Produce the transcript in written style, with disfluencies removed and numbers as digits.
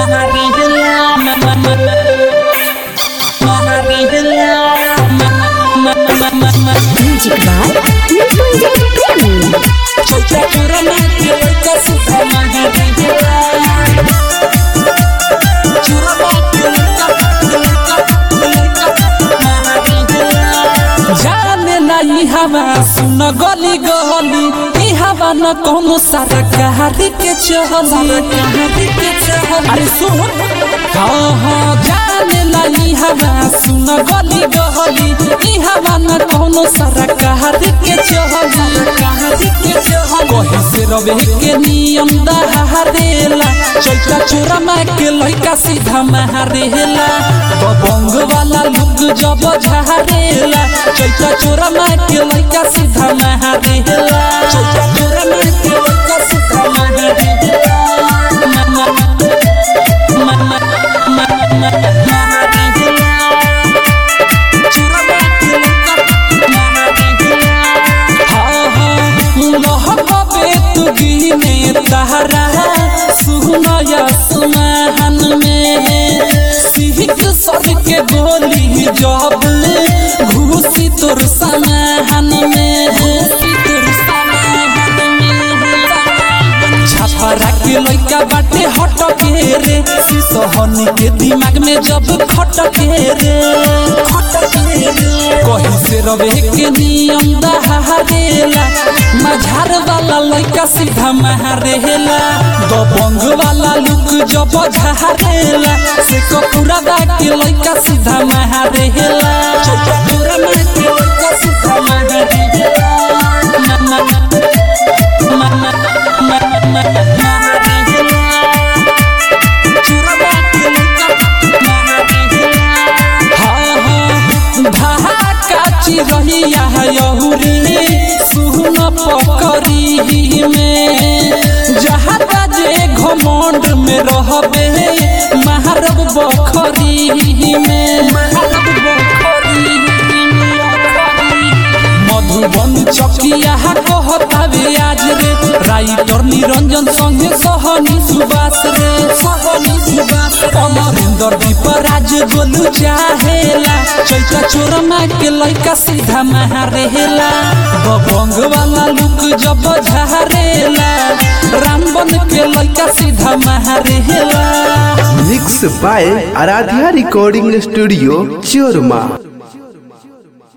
सुन गली गली हवा न कोनो सारा कहारी के चहली अरे सुन हाँ हाँ जाने लाई हवा सुन गली गली हवा न कोनो सारा कहारी के चहली कहीं से रवे के नियम दहारेला चैता चोरा माँ के लइका सीधा महारेला बंग वाला लुक जब झारेला चैता चोरा माँ के लइका सीधा महारेला चैता चोरा माँ के लइका सीधा महारेला सुमहन में सिहिक सर के गोली जब घुसी तोर समहन में छपरा के लइका बाटे हट के रे सिसहनी के दिमाग में जब खट के रे कहीं से रवे के नियम दहारेला मझार वाला लइका सीधा महारेला दबंग वाला लुक जब झारेला से कपूरा दा के लइका सीधा महारेला चौरा में के लइका सीधा महारेला रहिया यहुरी सुन पकड़ी में जहाँ जे घमंड में रहबे महारब बखरी में मधुबन चकिया कहतावे आज रे राइटर निरंजन संगे सहनी सुबास रे अमरेंद्र दीपराज गोलू चाहेला चैता चोरा माँ के लइका सीधा महारेला बंग वाला लुक जब झारेला रामबन के लइका सीधा महारेला mix by Aradhya recording studio चोरमा।